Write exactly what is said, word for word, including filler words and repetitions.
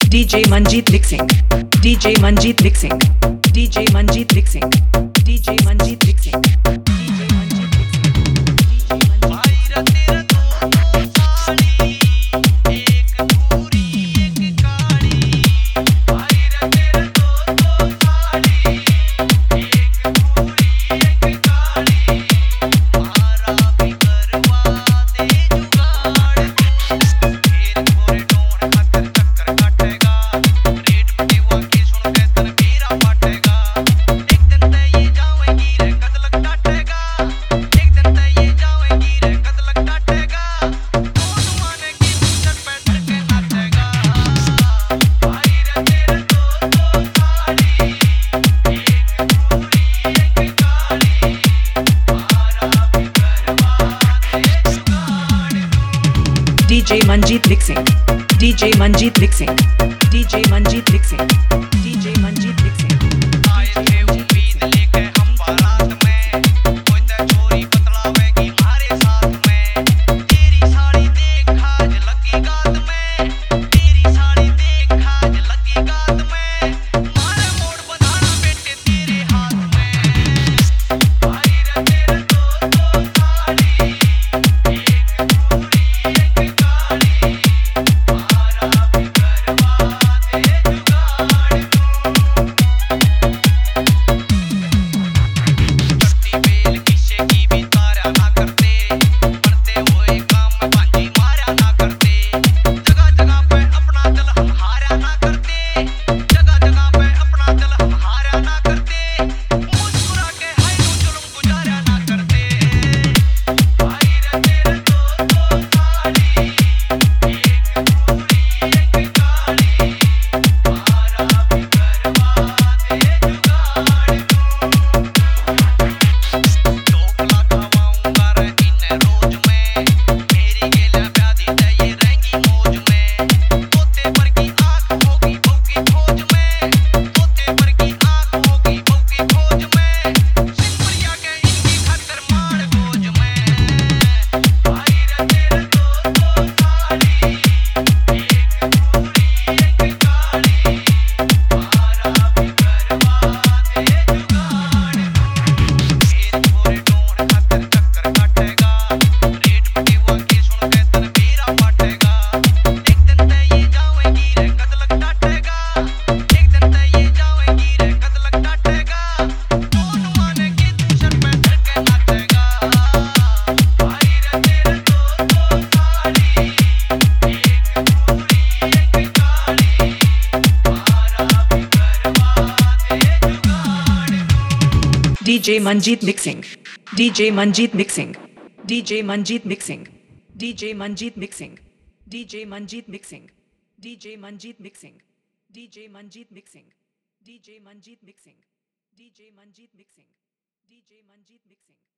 DJ Manjeet mixing. DJ Manjeet mixing. DJ Manjeet mixing. DJ Manjeet mixing. DJ Manjeet mixing. भाई तेरा दो साड़ी एक पूरी एक काली भाई तेरा दो दो साड़ी एक पूरी एक काली मारा भी करवा दे जुगाड़ फिर गोरे डोन खाकर चक्कर काटेगा रेट पटेवा की सुन के तन मेरा फाटेगा एक दिन ते ये जावेगी रे कदलक काटेगा एक दिन ते ये जावेगी रे कदलक काटेगा कौन माने की चट पे धर के नाचेगा भाई रे तेरे दो दो साड़ी एक पूरी एक काली मारा भी करवा दे जुगाड़ DJ Manjeet mixing. DJ Manjeet mixing. DJ Manjeet mixing. DJ Manjeet mixing. आए थे उम्मीद लेके हम बारात में कोई ते छोरी बतलावेगी हमारे साथ में तेरी साड़ी देख आज लगी गात में तेरी साड़ी देख आज लगी गात में मारे मोड़ बनाना बेटे तेरे हाथ में भाई रे तेरे दो दो साड़ी एक पूरी एक काली मारा भी करवा दे जुगाड़ करती बेल किसे की भी तारा ना करते करते हुए काम बांझी मारा ना करते जगह जगह पे अपना दिल हम हारा ना करते जगह जगह पे अपना दिल हम हारा ना करते मुस्कुरा के हाय नु जुल्म गुजारा ना करते भाई रे तेरे दो दो साड़ी एक पूरी एक काली मारा भी करवा दे जुगाड़ टोपला खवाऊंगा रे इन रोज में मेरी गेला प्यादी ते ये रहेंगी मौज में तोते पर की आंख होगी बहू की खोज में तोते पर की आंख होगी बहू की खोज में सिमरिया के इनकी खातिर मार खोज में भाई रे तेरे दो दो साड़ी एक पूरी एक काली मारा भी करवा दे जुगाड़ फिर गोरे डोन खातिर चक्कर काटेगा रेट पटेवा की सुन के तन मेरा फाटेगा एक दिन ते ये जावेगी रे कदलक काटेगा एक दिन ते ये जावेगी रे कदलक काटेगा कौन माने की तू सर पे धर के नाचेगा भाई रे तेरे दो दो साड़ी एक पूरी एक काली मारा भी करवा दे जुगाड़ DJ Manjeet mixing. DJ Manjeet mixing. DJ Manjeet mixing. DJ Manjeet mixing. DJ Manjeet mixing. DJ Manjeet mixing. DJ Manjeet mixing. DJ Manjeet mixing. DJ Manjeet mixing. DJ Manjeet mixing.